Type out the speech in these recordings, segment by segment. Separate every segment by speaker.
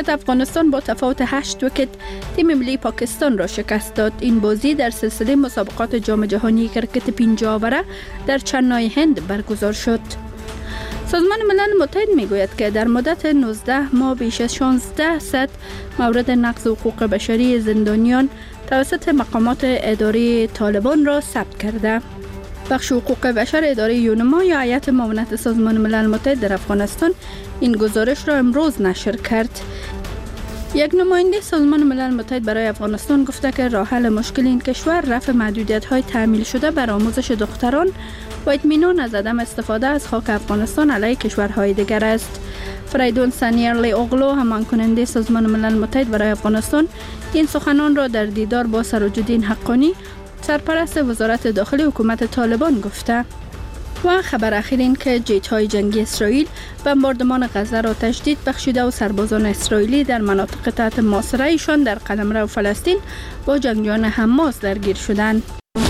Speaker 1: کرکت افغانستان با تفاوت 8 ویکت تیم ملی پاکستان را شکست داد. این بازی در سلسله مسابقات جام جهانی کرکت 50 اوره در چنای هند برگزار شد. سازمان ملل متحد میگوید که در مدت 19 ماه بیش از 16 صد مورد نقض حقوق بشری زندانیان توسط مقامات اداری طالبان را ثبت کرده. بخش حقوق بشر اداره یونما یا هیئت معاونت سازمان ملل متحد در افغانستان این گزارش را امروز نشر کرد. یک نماینده سازمان ملل متحد برای افغانستان گفته که راه حل مشکل این کشور رفع محدودیت‌های تعمیل شده بر آموزش دختران و اطمینان از عدم استفاده از خاک افغانستان علیه کشورهای دیگر است. فریدون سنیرلی اوغلو، همان کننده سازمان ملل متحد برای افغانستان، این سخنان را در دیدار با سراج‌الدین حقانی، سرپرست وزارت داخلی حکومت طالبان گفته. و خبر اخیر این که جیت‌های جنگی اسرائیل بمباردمان غزه را تشدید بخشیده و سربازان اسرائیلی در مناطق تحت محاصره ایشان در قلمرو فلسطین با جنگجویان حماس درگیر شدند.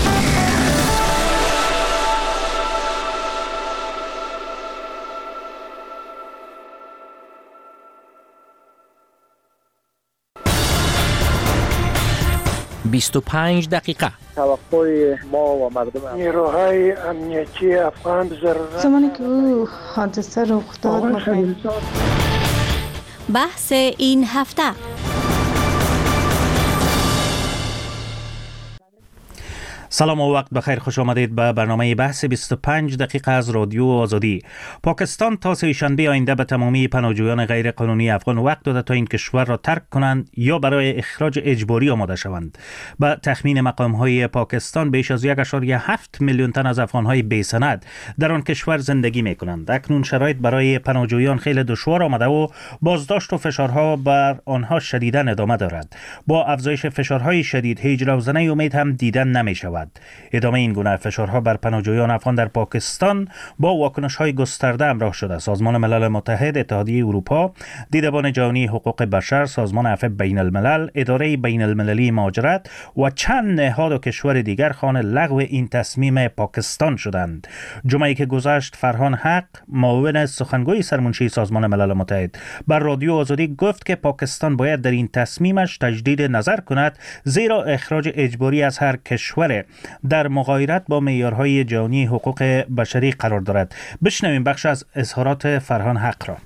Speaker 2: بیست و 5
Speaker 3: توقع ما و مردم
Speaker 4: نیروهای امنیتی افغان ضرورت
Speaker 5: زمانی که او حادثه رخ داد
Speaker 6: بحث این هفته.
Speaker 2: سلام و وقت بخیر، خوش آمدید به برنامه بحث 25 دقیقه از رادیو آزادی. پاکستان تا سه شنبه آینده به تمامی پناهجویان غیر قانونی افغان وقت داده تا این کشور را ترک کنند یا برای اخراج اجباری آماده شوند. به تخمین مقام‌های پاکستان بیش از 1.7 میلیون تن از افغان‌های بی‌سند در آن کشور زندگی می‌کنند. اکنون شرایط برای پناهجویان خیلی دشوار آمده و بازداشت و فشارها بر آنها شدیداً ادامه دارد. با افزایش فشارهای شدید هیچ روزنه امید هم دیدن نمی‌شود. ادامه این گونه فشارها بر پناهجویان افغان در پاکستان با واکنش‌های گسترده همراه شده. سازمان ملل متحد، اتحادیه اروپا، دیدبان جهانی حقوق بشر، سازمان عفو بین الملل، اداره بین المللی مهاجرت و چند نهاد و کشور دیگر خواهان لغو این تصمیم پاکستان شدند. جمعه‌ای که گذشت فرهان حق، معاون سخنگوی سرمنشی سازمان ملل متحد، بر رادیو آزادی گفت که پاکستان باید در این تصمیمش تجدید نظر کند، زیرا اخراج اجباری از هر کشور در مغایرت با معیارهای جهانی حقوق بشری قرار دارد. بشنویم بخش از اظهارات فرهان حق را.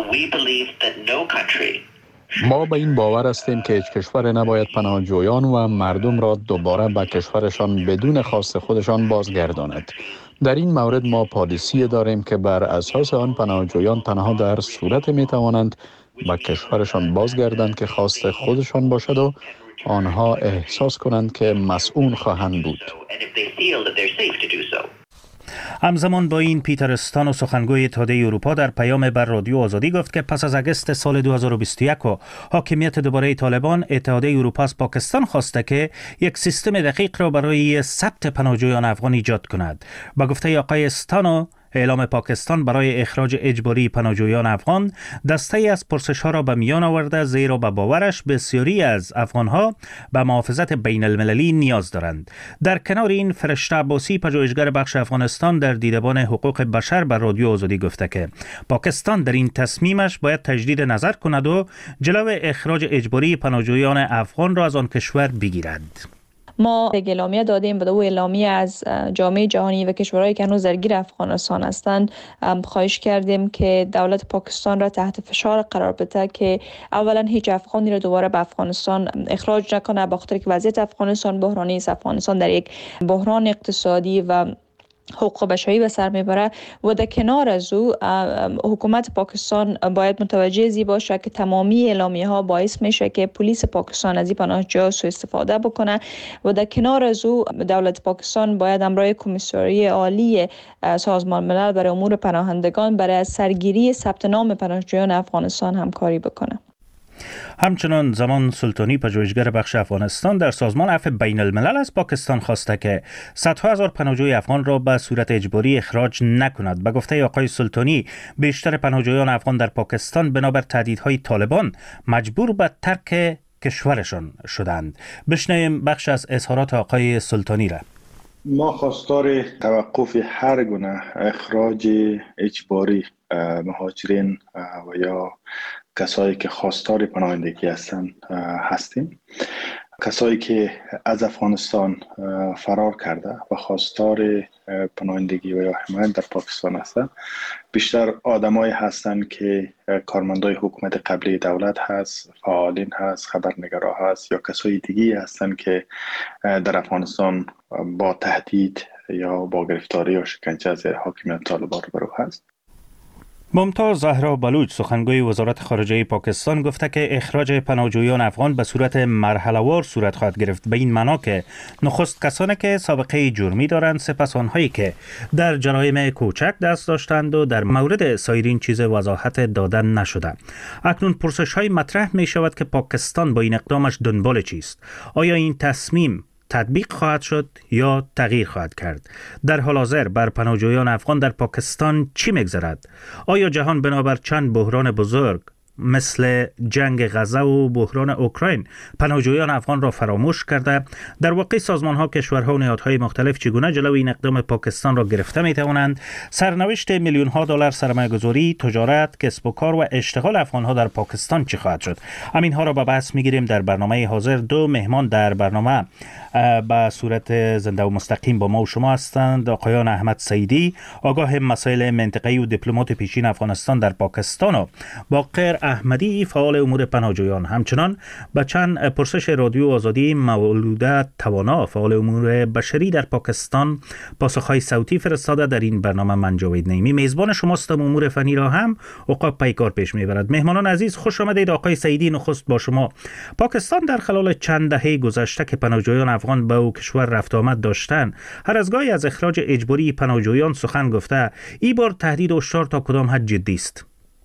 Speaker 7: ما به این باور هستیم که هیچ کشور نباید پناهجویان و مردم را دوباره به کشورشان بدون خواست خودشان بازگرداند. در این مورد ما پالیسی داریم که بر اساس آن پناهجویان تنها در صورت می توانند به کشورشان بازگردند که خواست خودشان باشد و آنها احساس کنند که مسئول خواهند بود.
Speaker 2: همزمان با این پیتر استانو، سخنگوی اتحادیه اروپا، در پیام بر رادیو آزادی گفت که پس از اگست سال 2021 و حاکمیت دوباره طالبان، اتحادیه اروپا از پاکستان خواسته که یک سیستم دقیق را برای ثبت پناهجویان افغان ایجاد کند. با گفته آقای استانو، اعلام پاکستان برای اخراج اجباری پناهجویان افغان دسته‌ای از پرسش‌ها را به میان آورده، زیرا به باورش بسیاری از افغان‌ها به محافظت بین المللی نیاز دارند. در کنار این، فرشته عباسی، پژوهشگر بخش افغانستان در دیدبان حقوق بشر بر رادیو آزادی گفته که پاکستان در این تصمیمش باید تجدید نظر کند و جلو اخراج اجباری پناهجویان افغان را از آن کشور بگیرد.
Speaker 8: ما اعلامیه دادیم به او اعلامیه از جامعه جهانی و کشورهایی که هنوز درگیر افغانستان هستند. خواهش کردیم که دولت پاکستان را تحت فشار قرار بده که اولا هیچ افغانی را دوباره به افغانستان اخراج نکنه، به خاطر که وضعیت افغانستان بحرانی است. افغانستان در یک بحران اقتصادی و حقوق بشری به سر میبره و در کنار از او حکومت پاکستان باید متوجه زی باشه که تمامی اعلامیه ها باعث میشه که پلیس پاکستان از این پناهجویان سوء استفاده بکنه و در کنار از او دولت پاکستان باید همراه کمیسیون عالی سازمان ملل برای امور پناهندگان برای سرگیری ثبت نام پناهجویان افغانستان همکاری بکنه.
Speaker 2: همچنان زمان سلطانی، پژوهشگر بخش افغانستان در سازمان عفو بین الملل، از پاکستان خواسته که صدها هزار پناهجوی افغان را به صورت اجباری اخراج نکند. به گفته آقای سلطانی، بیشتر پناهجویان افغان در پاکستان بنابر تهدیدهای طالبان مجبور به ترک کشورشان شدند. بشنویم بخش از اظهارات آقای سلطانی را.
Speaker 9: ما خواستار توقف هر گونه اخراج اجباری مهاجرین و یا کسایی که خواستار پناهندگی هستیم. کسایی که از افغانستان فرار کرده و خواستار پناهندگی و یا حمایت در پاکستان هستند، بیشتر آدمایی هستند که کارمندای حکومت قبلی دولت هست، فعالین هست، خبرنگارا هست یا کسای دیگی هستند که در افغانستان با تهدید یا با گرفتاری یا شکنجه از حاکمیت طالبان روبرو هست.
Speaker 2: ممتاز زهرا بلوچ سخنگوی وزارت خارجه پاکستان گفته که اخراج پناهجویان افغان به صورت مرحله‌وار صورت خواهد گرفت، به این معنا که نخست کسانی که سابقه جرمی دارند، سپس آنهایی که در جرایم کوچک دست داشتند و در مورد سایرین چیز وضاحت دادن نشده. اکنون پرسش‌های مطرح می شود که پاکستان با این اقدامش دنبال چیست؟ آیا این تصمیم تطبیق خواهد شد یا تغییر خواهد کرد؟ در حال حاضر بر پناهجویان افغان در پاکستان چی می‌گذرد؟ آیا جهان بنابر چند بحران بزرگ مثل جنگ غزه و بحران اوکراین پناهجویان افغان را فراموش کرده؟ در واقع سازمان‌ها، کشورها و نهادهای مختلف چگونه جلوی این اقدام پاکستان را گرفته می‌توانند؟ سرنوشت میلیون‌ها دلار سرمایه‌گذاری، تجارت، کسب و کار و اشتغال افغان‌ها در پاکستان چه خواهد شد؟ همین‌ها را به بحث می‌گیریم در برنامه حاضر. دو مهمان در برنامه به صورت زنده و مستقیم با ما و شما هستند. آقایان احمد سعیدی، آگاه مسائل منطقه‌ای و دیپلمات پیشین افغانستان در پاکستان، و باقر احمدی، فعال امور پناهجویان. همچنان به چند پرسش رادیو آزادی مولوده توانا، فعال امور بشری در پاکستان، پاسخهای صوتی فرستاده. در این برنامه من جاوید نعیمی میزبان شماستم. امور فنی را هم عقاب پیکار پیش میبرد. مهمانان عزیز خوش آمدید. آقای سعیدی، نخست با شما. پاکستان در خلال چند دهه گذشته که پناهجویان افغان به او کشور رفت آمد داشتن، هر از گاهی از اخراج اجباری پناهجویان سخن گفته. این بار تهدید و هشدار تا کدام حد جدی است؟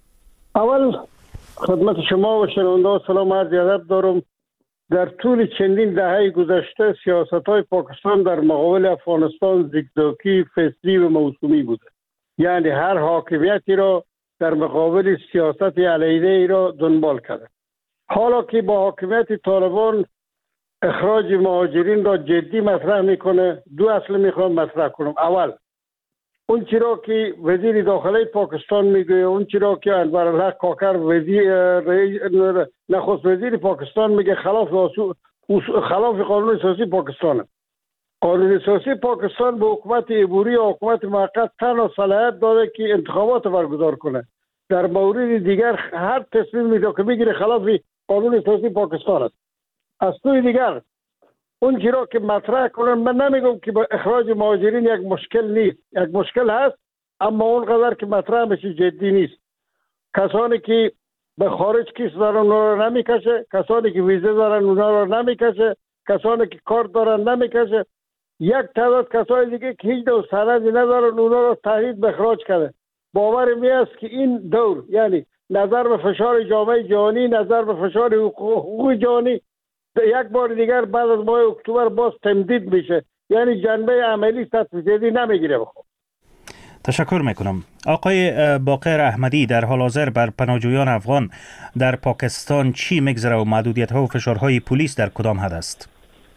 Speaker 4: اول خدمت شما و شنونده سلام عرض ادب دارم. در طول چندین دهه گذشته سیاست‌های پاکستان در مقابل افغانستان زیگزاگی، فصلی و موسومی بوده. یعنی هر حاکمیتی را در مقابل سیاست علیحده ای را دنبال کرده. حالا که با حاکمیت طالبان اخراج مهاجرین را جدی مطرح میکنه، دو اصل میخوام مطرح کنم. اول اون چرا که وزیر داخلی پاکستان میگه، اون چرا که انورالحق کاکر نخست وزیر پاکستان میگه خلاف قانون اساسی پاکستان. قانون اساسی پاکستان به حکومت عبوری و حکومت موقت تنها صلاحیت داده که انتخابات برگزار کنه. در مورد دیگر هر تصمیمی که میگیره خلاف قانون اساسی پاکستان است. از سوی دیگر اون چیزا که مطرح کنن، من نمیگم که با اخراج مهاجرین یک مشکل نیست، یک مشکل هست، اما اونقدر که مطرح بشه جدی نیست. کسانی که به خارج کیس دارن اونا را نمیکشه، کسانی که ویزه دارن اونا را نمیکشه، کسانی که کارت دارن نمیکشه. یک تعداد کسای دیگه که هیچ نوع سندی ندارن اونا را تهدید به اخراج کرده. باور می است که این دور، یعنی نظر به فشار جامعه جهانی، نظر به فشار حقوق جهانی، یک بار دیگر بعد از ماه اکتبر باز تمدید میشه، یعنی جنبه عملی تطبیقی نمیگیره.
Speaker 2: تشکر میکنم. آقای باقر احمدی، در حال حاضر بر پناهجویان افغان در پاکستان چی میگذره و محدودیت ها و فشارهای پلیس در کدام حد است؟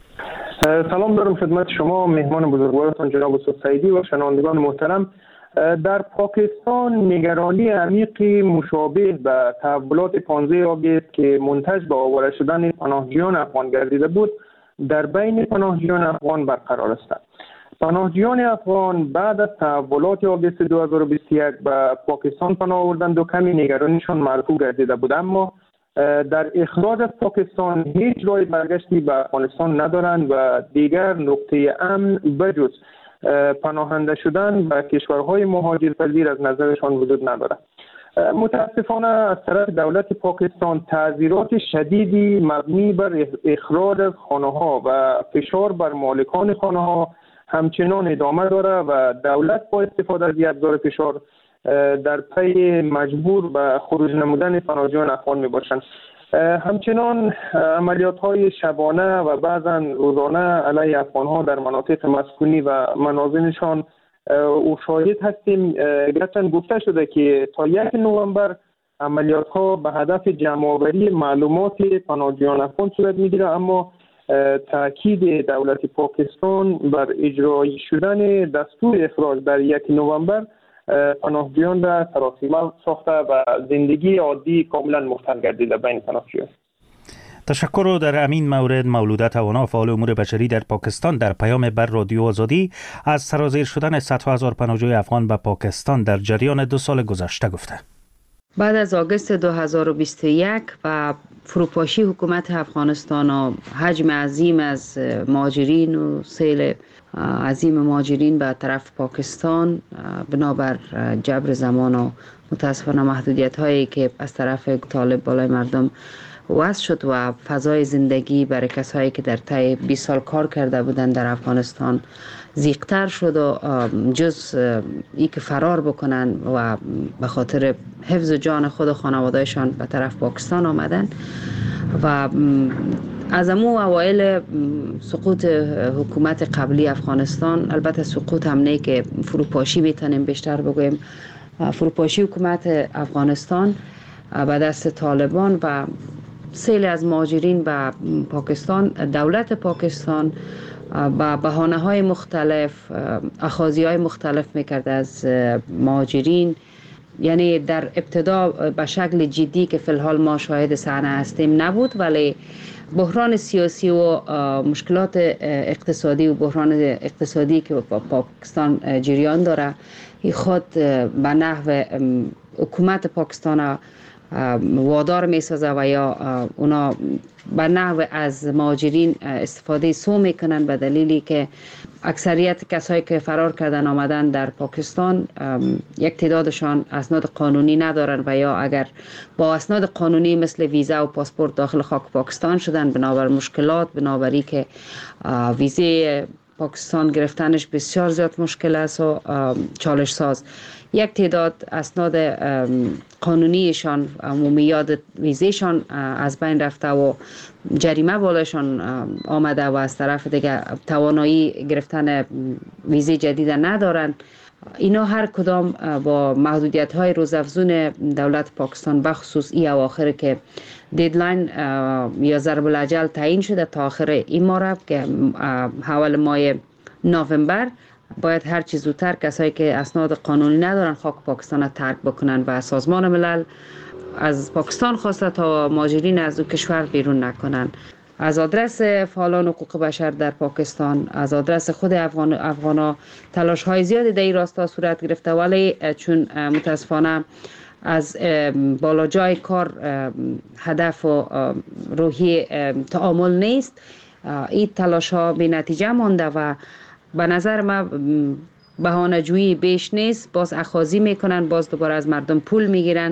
Speaker 10: سلام دارم خدمت شما، مهمان بزرگوارتان جناب استاد سعیدی و شنوندگان محترم. در پاکستان نگرانی عمیقی مشابه به تحولات 15 آگست که منتج به آواره شدن پناهجویان افغان گردیده بود در بین پناهجویان افغان برقرار است. پناهجویان افغان بعد از تحولات آگست 2021 به پاکستان پناه آوردند و کمی نگرانیشان مرفوع گردیده بود، اما در اخراج از پاکستان هیچ راه برگشتی به افغانستان ندارند و دیگر نقطه امن بجز پناهنده شدن به کشورهای مهاجرپذیر از نظرشان وجود ندارد. متاسفانه از طرف دولت پاکستان تعزیرات شدیدی مبنی بر اخراج از خانه‌ها و فشار بر مالکان خانه‌ها همچنان ادامه دارد و دولت با استفاده از ابزار فشار در پی مجبور به خروج نمودن پناهجویان افغان میباشند. همچنان عملیات‌های شبانه و بعضا روزانه علیه افغان‌ها در مناطق مسکونی و منازلشان و شاهد هستیم. گرچند گفته شده که تا 1 نوامبر عملیات‌ها به هدف جمع‌آوری معلومات پناهجویان افغان صورت می‌گیرد، اما تاکید دولت پاکستان بر اجرایی شدن دستور اخراج در 1 نوامبر پناهجویان را سراسیمه ساخته و زندگی عادی کاملا مختل گردیده بین پناهجویان.
Speaker 2: تشکر. و در امین مورد مولوده توانا فعال امور بشری در پاکستان در پیام بر رادیو آزادی از سرازیر شدن صدها هزار پناهجوی افغان به پاکستان در جریان 2 سال گذشته گفته.
Speaker 11: بعد از آگوست 2021 و فروپاشی حکومت افغانستان و حجم عظیم از مهاجرین و سیل عظیم مهاجرین به طرف پاکستان بنابر جبر زمان و متاسفانه محدودیت هایی که از طرف طالب بالای مردم وضع شد و فضای زندگی برای کسایی که در طی 20 سال کار کرده بودند در افغانستان ضیق‌تر شد و جز ای که فرار بکنن و به خاطر حفظ جان خود و خانوادهشان به طرف پاکستان آمدن و از امو اوایل سقوط حکومت قبلی افغانستان، البته سقوط هم نه که فروپاشی میتونیم بیشتر بگویم، فروپاشی حکومت افغانستان به دست طالبان و سیل از مهاجرین به پاکستان، دولت پاکستان با بهانه‌های مختلف اخاذی‌های مختلف میکرد از مهاجرین. یعنی در ابتدا به شکل جدی که فی الحال ما شاهد صحنه هستیم نبود، ولی بحران سیاسی و مشکلات اقتصادی و بحران اقتصادی که پاکستان جریان داره خود به نحو حکومت پاکستان وادار میسازه و یا اونا به نحو از مهاجرین استفاده سو میکنن به دلیلی که اکثریت کسایی که فرار کردن آمدن در پاکستان یک تعدادشان اسناد قانونی ندارن و یا اگر با اسناد قانونی مثل ویزا و پاسپورت داخل خاک پاکستان شدن بنابر مشکلات، بنابری که ویزه پاکستان گرفتنش بسیار زیاد مشکل است و چالش ساز. یک تعداد اسناد قانونیشان عمومیات ویزهشان از بین رفته و جریمه بالاشان آمده و از طرف دیگه توانایی گرفتن ویزه جدید ندارن. اینا هر کدام با محدودیت های روزافزون دولت پاکستان بخصوص ای اواخر که دیدلاین یا ضرب الاجل تعیین شده تا آخر این ماه که حوال ماه نوامبر باید هر چیز زودتر کسایی که اسناد قانونی ندارن خاک پاکستان را ترک بکنن و سازمان ملل از پاکستان خواسته تا مهاجرین از اون کشور بیرون نکنن. از آدرس فعالان حقوق بشر در پاکستان، از آدرس خود افغانا تلاش های زیادی در این راستا صورت گرفته، ولی چون متاسفانه از بالا جای کار هدف و روحی تعامل نیست، این تلاش ها بی نتیجه مانده و به نظر من بهانه جویی بیش نیست. باز اخاذی میکنن، باز دوباره از مردم پول میگیرن.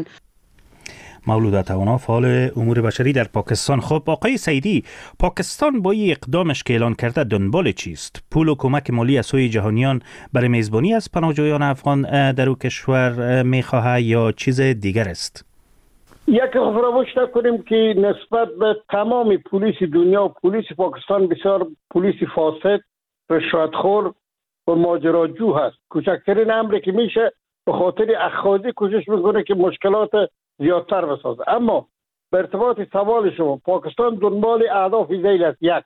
Speaker 2: مولوده توانا فعال امور بشری در پاکستان. خب آقای سیدی، پاکستان با این اقدامش که اعلان کرده دنبال چیست؟ پول و کمک مالی از سوی جهانیان برای میزبانی از پناهجویان افغان در او کشور میخواهد یا چیز دیگر است؟
Speaker 4: یک فراموش نکنیم که نسبت به تمام پلیس دنیا، پلیس پاکستان بسیار پلیس فاسد، رشوتخور و ماجراجو هست. کوچکترین امری که میشه به خاطر اخاذی کوشش میکنه که مشکلات زیادتر بسازه. اما به ارتباط سوال شما، پاکستان دنبال اهداف ذیل است. یک،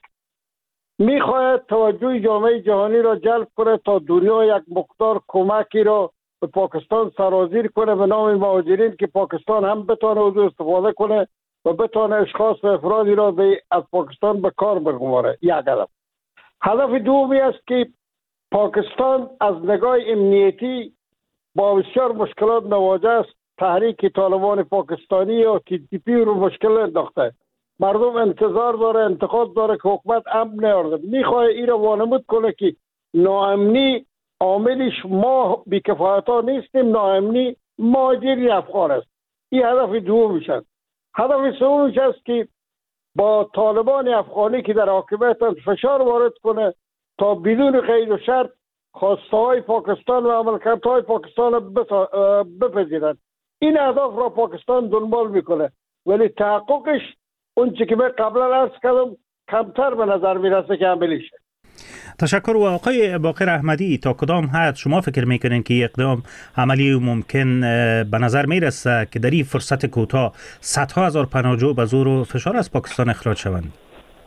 Speaker 4: میخواهد توجه جامعه جهانی را جلب کنه تا دنیا یک مقدار کمکی را به پاکستان سرازیر کنه به نام مهاجرین که پاکستان هم بتونه از استفاده کنه و بتونه اشخاص و افرادی را از پاکستان به کار بگماره. یک هدف. هدف دومی است که پاکستان از نگاه امنیتی با بسیار مشکلات مواجه است. تحریک طالبان پاکستانی یا TTP رو مشکل انداخته. مردم انتظار داره، انتقاد داره که حکومت امن نیارده. میخواه این رو وانمود کنه که ناامنی عاملش ما بیکفایت ها نیستیم، ناامنی مهاجرین افغان است. این هدف دومش است. هدف سومش است که با طالبان افغانی که در حاکمیت فشار وارد کنه تا بدون قید و شرط خواسته های پاکستان و عملکرد های پاکستان بپذیرند. این اهداف را پاکستان دنبال میکنه، ولی تحققش اون چی که من قبلا عرض کردم کمتر به نظر میرسه که عملیشه.
Speaker 2: تشکر. و آقای باقر احمدی، تا کدام حد شما فکر میکنین که اقدام عملی و ممکن به نظر میرسه که در این فرصت کوتاه صدها هزار پناهجو به زور و فشار از پاکستان اخراج شوند؟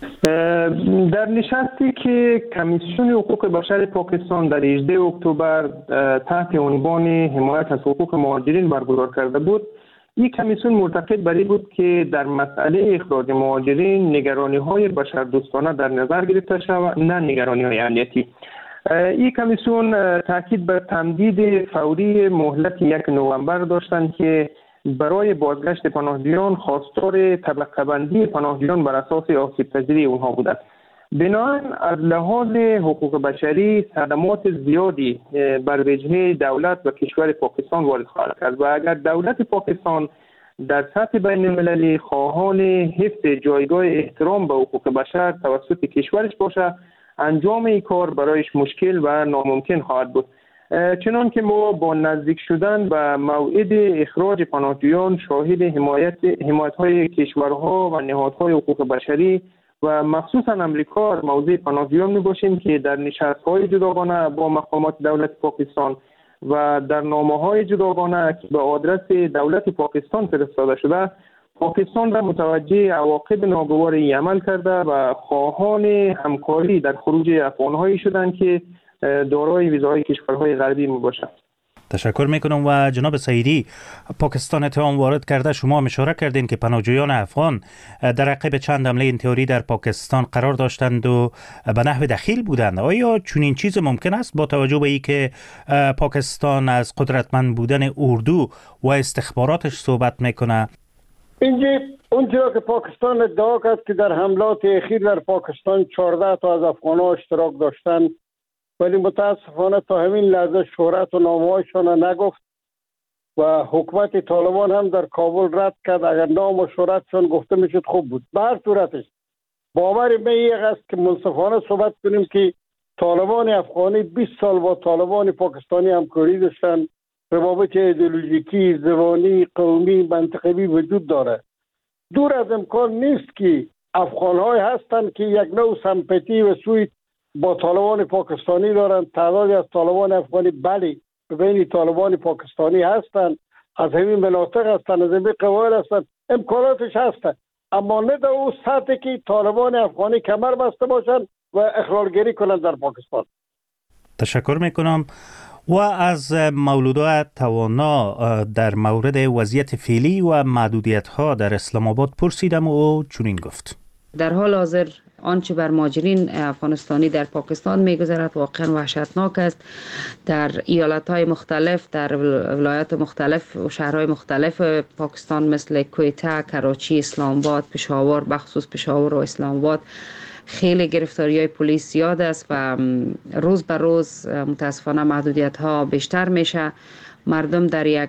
Speaker 10: در نشستی که کمیسیون حقوق بشر پاکستان در 18 اکتبر تحت عنوان حمایت از حقوق مهاجرین برگزار کرده بود، این کمیسیون معتقد بر این بود که در مسئله اخراج مهاجرین نگرانی‌های بشردوستانه در نظر گرفته شود، نه نگرانی‌های امنیتی. این کمیسیون تاکید بر تمدید فوری مهلت 1 نوامبر داشتند که برای بازگشت پناهجویان خواستار طبقه بندی پناهجویان بر اساس آسیب پذیری اونها بودند. بنابراین از لحاظ حقوق بشری صدمات زیادی بر وجهه دولت و کشور پاکستان وارد خواهد کرد و اگر دولت پاکستان در سطح بین المللی خواهان حفظ جایگاه احترام به حقوق بشر توسط کشورش باشه، انجام این کار برایش مشکل و ناممکن خواهد بود. چنان که ما با نزدیک شدن به موعد اخراج پناهجویان شاهد حمایت‌های کشورها و نهادهای حقوق بشری و مخصوصا امریکا موضوع پناهجویان میباشیم که در نشست‌های جداگانه با مقامات دولت پاکستان و در نامه‌های جداگانه که به آدرس دولت پاکستان فرستاده شده، پاکستان را متوجه عواقب ناگوار این عمل کرده و خواهان همکاری در خروج افغان‌هایی شدند که دارای ویزای کشورهای غربی میباشند.
Speaker 2: تشکر میکنم. و جناب سعیدی، پاکستان اتهام وارد کرده، شما هم اشاره کردین که پناهجویان افغان در عقب چند حمله انتحاری در پاکستان قرار داشتند و به نحو دخیل بودند. آیا چنین چیز ممکن است با توجه به اینکه پاکستان از قدرتمند بودن اردو و استخباراتش صحبت میکنه؟
Speaker 4: اینجا اونجا که پاکستان ادعا کرد که در حملات اخیر در پاکستان 14 تا از افغان‌ها اشتراک داشتند، ولی متاسفانه تا همین لحظه شهرت و نامه‌هایشان نگفت و حکومت طالبان هم در کابل رد کرد. اگر نام و شهرتشان گفته میشد خوب بود. به هر صورتش باور من یک است که منصفانه صحبت کنیم که طالبان افغانی 20 سال با طالبان پاکستانی همکاری داشتن. روابط ایدئولوژیکی، زبانی، قومی، منطقوی وجود داره. دور از امکان نیست که افغان‌های هستند که یک نوع سمپاتی و سوی با طالبان پاکستانی دارند. تعدادی از طالبان افغانی بله بین طالبان پاکستانی هستند، از همین مناطق هستند، از همین قبایل هستند، امکاناتش هستند، اما نه در اون سطحی که طالبان افغانی کمر بسته باشند و اخلالگری کنند در پاکستان.
Speaker 2: تشکر میکنم. و از مولودا توانا در مورد وضعیت فعلی و محدودیت‌ها در اسلام آباد پرسیدم و چنین گفت:
Speaker 11: در حال حاضر آنچه بر مهاجرین افغانستانی در پاکستان میگذرد واقعا وحشتناک است. در ایالت‌های مختلف، در ولایات مختلف و شهرهای مختلف پاکستان مثل کویتا، کراچی، اسلام آباد، پشاور، بخصوص پشاور و اسلام آباد خیلی گرفتاری‌های پلیس زیاد است و روز به روز متاسفانه محدودیت‌ها بیشتر میشه. مردم در یک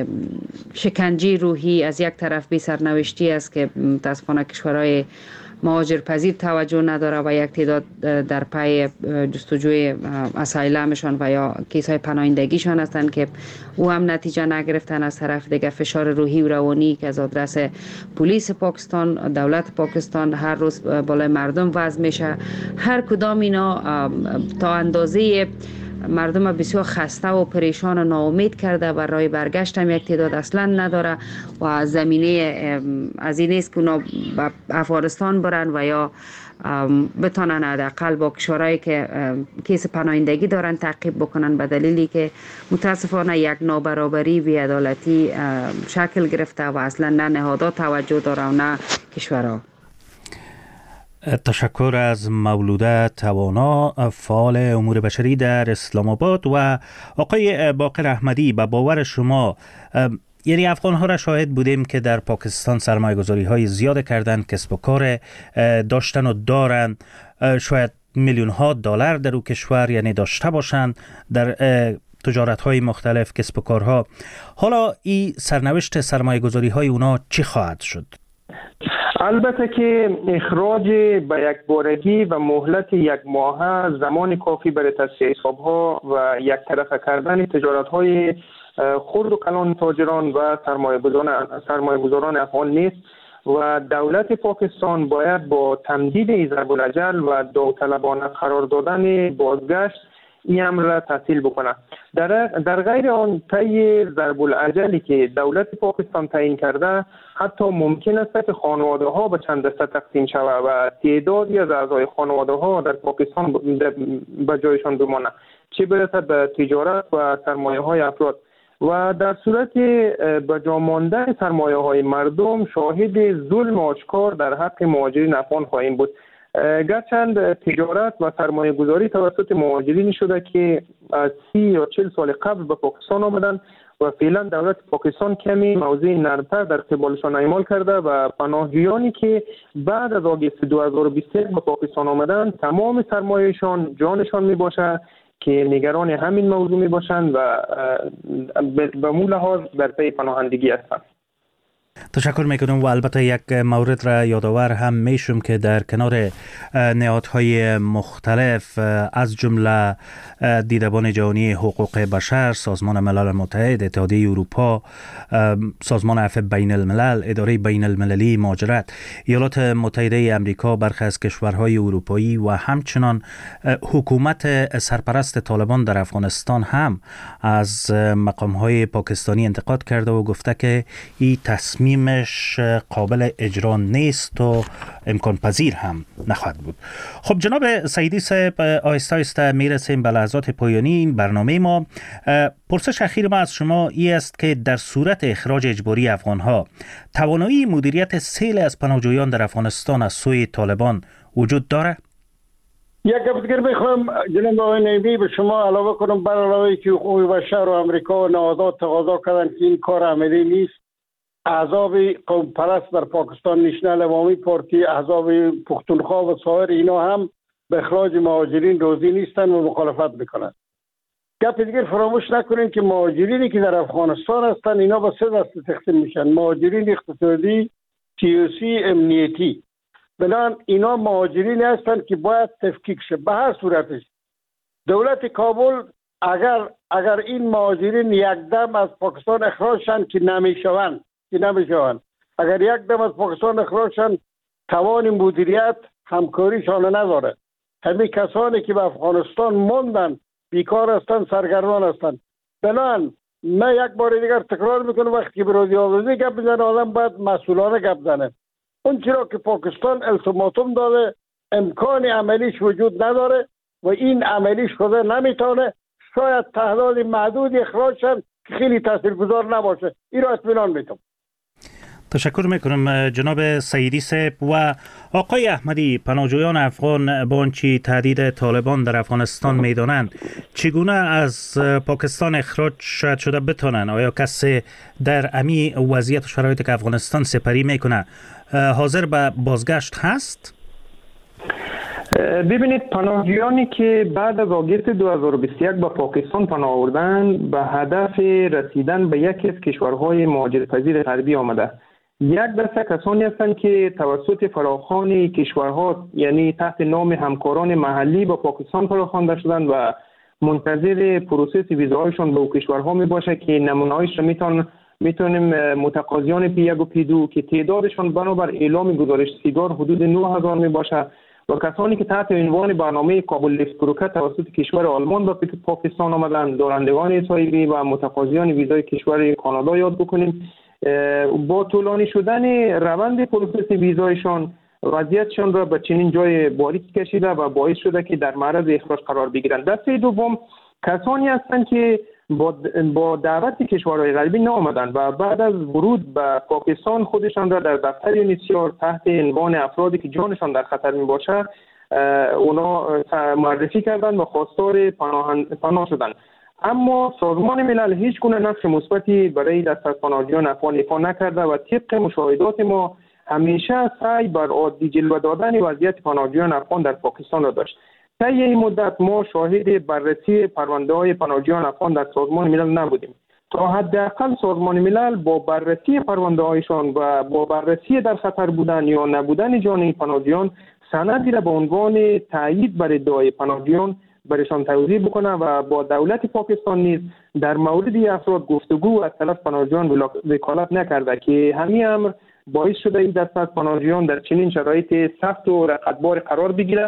Speaker 11: شکنجه روحی از یک طرف بی سرنوشتی است که متاسفانه کشورهای مهاجرپذیر توجه نداره و یک تعداد در پای جستجوی اسایلمشان و یا کیس‌های پناهندگیشان هستند که او هم نتیجه نگرفتن. از طرف دیگه فشار روحی و روانی که از آدرس پلیس پاکستان، دولت پاکستان هر روز بالای مردم وضع میشه. هر کدام اینا تا اندازه مردم بسیار خسته و پریشان و ناامید کرده و راه برگشت هم یک تعداد اصلا نداره و زمینه از این است که اونا به افغانستان برن و یا بتانن حداقل با کشورهایی که کیس پناهندگی دارن تعقیب بکنن، به دلیلی که متاسفانه یک نابرابری و بی‌عدالتی شکل گرفته و اصلا نه نهادها توجه داره و نه کشورها.
Speaker 2: تشکر از مولوده توانا، فعال امور بشری در اسلام آباد. و آقای باقر احمدی، به باور شما یعنی افغان‌ها را شاهد بودیم که در پاکستان سرمایه‌گذاری‌های زیاد کردن، کسب و کار داشتن و دارن، شاید میلیون‌ها دلار در او کشور یعنی داشته باشند در تجارت‌های مختلف، کسب و کارها. حالا این سرنوشت سرمایه‌گذاری‌های اونا چی خواهد شد؟
Speaker 10: البته که اخراج به یک بارگی و مهلت یک ماه زمان کافی برای تصفیه حساب‌ها و یک طرفه کردن تجارت‌های خرد و کلان تاجران و سرمایه‌گذاران افغان نیست و دولت پاکستان باید با تمدید ضرب الاجل و داوطلبانه قرار دادن بازگشت این امر را تحصیل بکنه. در غیر آن طی ضرب الاجلی که دولت پاکستان تعیین کرده، حتی ممکن است که خانواده ها به چند دسته تقسیم شود و تعدادی از اعضای خانواده ها در پاکستان به جایشان بمانند، چه برسد به تجارت و سرمایه های افراد. و در صورت به جا ماندن سرمایه های مردم شاهد ظلم آشکار در حق مهاجرین افغان خواهیم بود. گرچند تجارت و سرمایه گذاری توسط مهاجرین شده که از 30 یا 40 سال قبل به پاکستان آمدن و فعلا دولت پاکستان کمی موضع نرمتر در قبالشان اعمال کرده و پناهجویانی که بعد از آگوست 2021 به پاکستان آمدن تمام سرمایهشان جانشان می باشه که نگران همین موضوع می باشند و به مو لحاظ در پی پناهندگی هستند.
Speaker 2: تشکر میکنم و البته یک مورد را یادآور هم میشم که در کنار نهادهای مختلف از جمله دیدبان جهانی حقوق بشر، سازمان ملل متحد، اتحادیه اروپا، سازمان عفو بین الملل، اداره بین المللی مهاجرت، ایالات متحده امریکا، برخی از کشورهای اروپایی و همچنان حکومت سرپرست طالبان در افغانستان هم از مقامهای پاکستانی انتقاد کرده و گفته که این تصمیمش قابل اجرا نیست و امکان پذیر هم نخواهد بود. خب جناب سعیدی صاحب، آهسته آهسته میرسیم به لحظات پایانی این برنامه ما. پرسش اخیر ما از شما این است که در صورت اخراج اجباری افغانها توانایی مدیریت سیل از پناهجویان در افغانستان از سوی طالبان وجود داره؟
Speaker 4: یک گپ دیگر میخوام جناب آقای نعیمی به شما علاوه کنم بر علاوه که حقوق بشر و امریکا و نهادات تقاضا کردن که این کار عملی نیست. احزاب قوم پرست در پاکستان، نشنل عوامی پارتی، احزاب پختونخوا و سایر اینا هم به اخراج مهاجرین راضی نیستن و مخالفت میکنن. گپ دیگر فراموش نکنین که مهاجرینی که در افغانستان هستن اینا با 3 دسته تقسیم میشن: مهاجرین اقتصادی، سیاسی، امنیتی. بنابراین اینا مهاجرین هستند که باید تفکیک شه. به هر صورتش دولت کابل اگر این مهاجرین یک دم از پاکستان اخراج شن که نمیشوند، اگر یک دم از پاکستان اخراج شن توان مدیریت همکاریشان نداره. همین کسانی که به افغانستان موندن بیکار هستند، سرگردان هستند. بنابراین من یک بار دیگر تکرار میکنم وقتی که به رادیو آزادی گپ میزنه آدم باید مسئولانه گپ زنه. اون چرا که پاکستان التیماتوم داده امکان عملیش وجود نداره و این عملیش شده نمیتونه. شاید تعداد محدودی اخراج شد که خیلی تاثیرگذار نباشه. این را اطمینان میدم.
Speaker 2: تشکر میکنم جناب سعیدی صاحب. و آقای احمدی، پناهجویان افغان با آنچه تهدید طالبان در افغانستان میدانند چگونه از پاکستان اخراج شده بتانند؟ آیا کسی در امی وضعیت و شرایطی که افغانستان سپری میکنه حاضر به بازگشت هست؟
Speaker 10: ببینید، پناهجویانی که بعد از آگوست 2021 به پاکستان پناه آوردن به هدف رسیدن به یکی از کشورهای مهاجرپذیر غربی آمده. یک دسته کسانی هستند که توسط فراخوان کشورها، یعنی تحت نام همکاران محلی، به پاکستان فراخوانده شدند و منتظر پروسس ویزاهایشان به کشورها می باشه که نمونه‌هایش را میتونیم متقاضیان پی 1 و پی 2 که تعدادشان بنابر اعلام گزارش سیگار حدود 9000 می باشه و کسانی که تحت عنوان برنامه کابل لیفت بروکر توسط کشور آلمان به پاکستان آمدند، دارندگان صاحبی و متقاضیان ویزای کشور کانادا یاد بکنیم. با طولانی شدن روند پروسس ویزایشان وضعیتشان را به چنین جای باریک کشیده و باعث شده که در معرض اخراج قرار بگیرند. دسته دوم کسانی هستند که با دعوت کشورهای غربی نآمدند و بعد از ورود به پاکستان خودشان را در دفتر یونیسیار تحت عنوان افرادی که جانشان در خطر می باشد اونا معرفی کردند و خواستار پناه شدند. اما سازمان ملل هیچ گونه نقش مثبتی برای دست از پناهجویان افغان ایفا نکرده و طبق مشاهدات ما همیشه سعی بر عادی جلوه دادن وضعیت پناهجویان افغان در پاکستان را داشت. طی این مدت ما شاهد بررسی پرونده‌های پناهجویان افغان در سازمان ملل نبودیم. تا حداقل سازمان ملل با بررسی پرونده‌هایشان و با بررسی در خطر بودن یا نبودن جان این پناهجویان سندی را به عنوان تایید بر ادعای پناهجویان برشان توضیح بکنه و با دولت پاکستان نیز در مورد افراد گفتگو از طرف پناهجویان وکالت نکرده که همین امر باعث شده این دسته از پناهجویان در چنین شرایط سخت و رقتبار قرار بگیره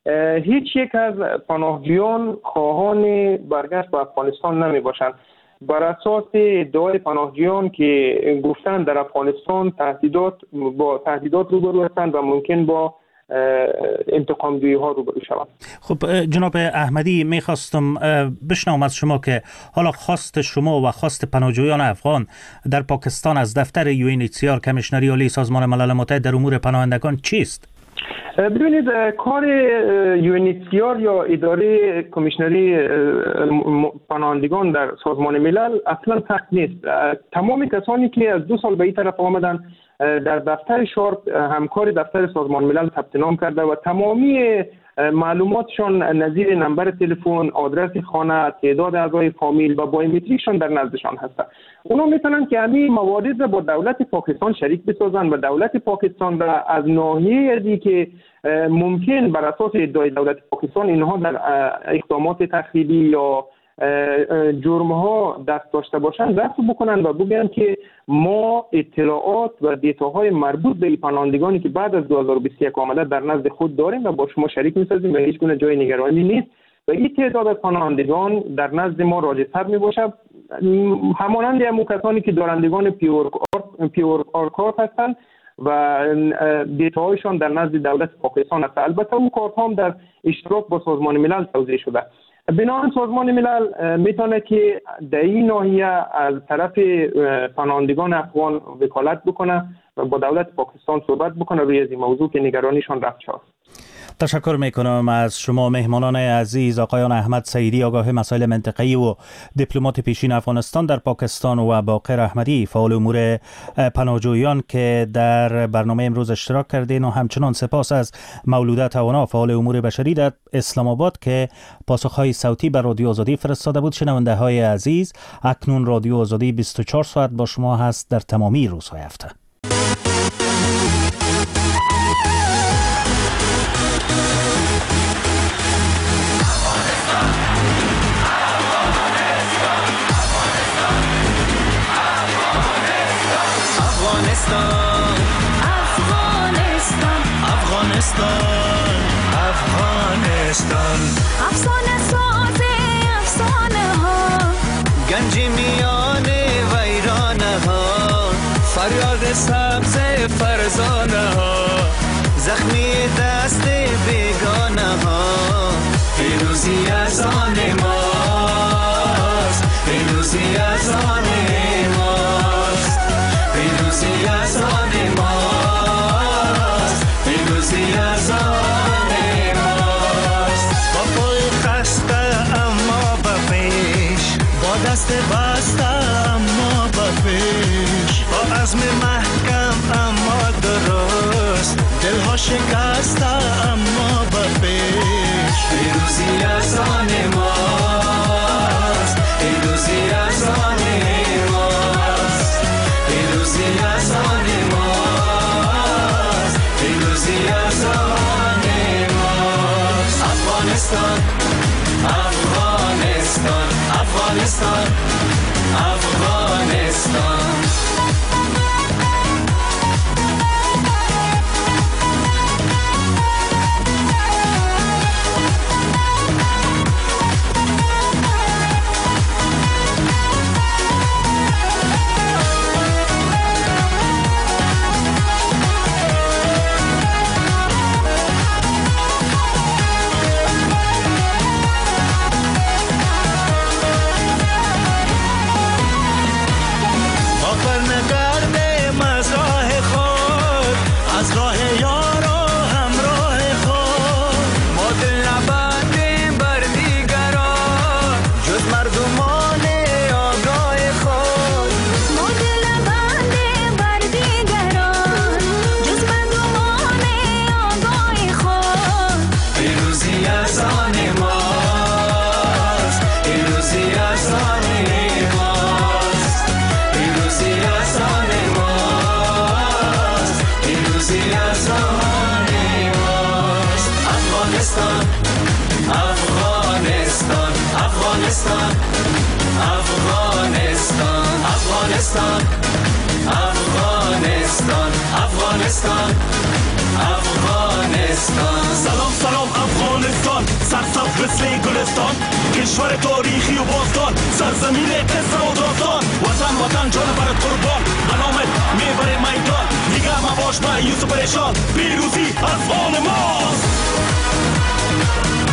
Speaker 10: هیچ یک از پناهجویان خواهان برگشت به افغانستان نمی باشند. بر اساس ادعای پناهجویان که گفتن در افغانستان تهدیدات روبرو هستند و ممکن با انتقام جویی ها روبرو شوند.
Speaker 2: خب جناب احمدی، میخواستم بشنوم از شما که حالا خواست شما و خواست پناهجویان افغان در پاکستان از دفتر UNHCR کمیشنری عالی سازمان ملل متحد در امور پناهندگان چیست؟
Speaker 10: ببینید، کار UNHCR یا اداره کمیشنری پناهندگان در سازمان ملل اصلا سخت نیست. تمام کسانی که از 2 سال به این طرف آمدن در دفتر شارپ همکار دفتر سازمان ملل ثبت نام کرده و تمامی معلوماتشان نظیر نمبر تلفن، آدرس خانه، تعداد اعضای فامیل و بایومتریکشان در نزدشان هست. اونا میتونن که همین موارد را با دولت پاکستان شریک بسازن و دولت پاکستان را از ناحیه ازی که ممکن بر اساس ادعای دولت پاکستان اینها در اقدامات تخریبی یا جرم‌ها دست داشته باشند رفع بکنند و بگویند که ما اطلاعات و دیتاهای مربوط به پناهندگانی که بعد از 2021 آمده در نزد خود داریم و با شما شریک می‌سازیم و هیچ گونه جای نگرانی نیست و این تعداد از پناهندگان در نزد ما راجع‌تر می‌باشد، همانند همون کسانی که دارندگان پیور کارت هستند و دیتاهایشان در نزد دولت پاکستان است. البته اون کارت هم در اشتراک با سازمان ملل توزیع شده. بنابراین سازمان ملل میتونه که در این ناحیه از طرف پناهندگان افغان وکالت بکنه و با دولت پاکستان صحبت بکنه روی این موضوع که نگرانیشان رفع شد.
Speaker 2: تشکر میکنم از شما مهمانان عزیز، آقایان احمد سعیدی، آگاه مسائل منطقه‌ای و دیپلمات پیشین افغانستان در پاکستان، و باقر احمدی، فعال امور پناهجویان که در برنامه امروز اشتراک کردین، و همچنان سپاس از مولوده توانا، فعال امور بشری در اسلام آباد که پاسخهای صوتی بر رادیو آزادی فرستاده بود. شنونده های عزیز، اکنون رادیو آزادی 24 ساعت با شما هست در تمامی روزهای هفته.
Speaker 12: افغانستان افسانه ساز افسانه ها، گنج میان ویرانه ها، فریاد سبز فرزانه ها، زخمی دست بیگانه ها، پیروزی از آن ماست، پیروزی از آن ماست، پیروزی از آن ماست، پیروزی از آن دست بسته اما با پیش، با عزم محکم اما درست، دلها شکسته اما با پیش، پیروزی از آن ماست، پیروزی از آن ماست، پیروزی از آن ماست، پیروزی از آن ماست. افغانستان افغانستان افغانستان افغانستان Afghanistan, Afghanistan, Afghanistan, Afghanistan. Salam, salam, Afghanistan. افغانستان سرسبز مثل گلستان کشور تاریخی و باستان سرزمین قصه و داستان وطن وطن جان برات قربان علامت میبره میدان دیگه مباش مایوس و پریشان پیروزی از آن ماست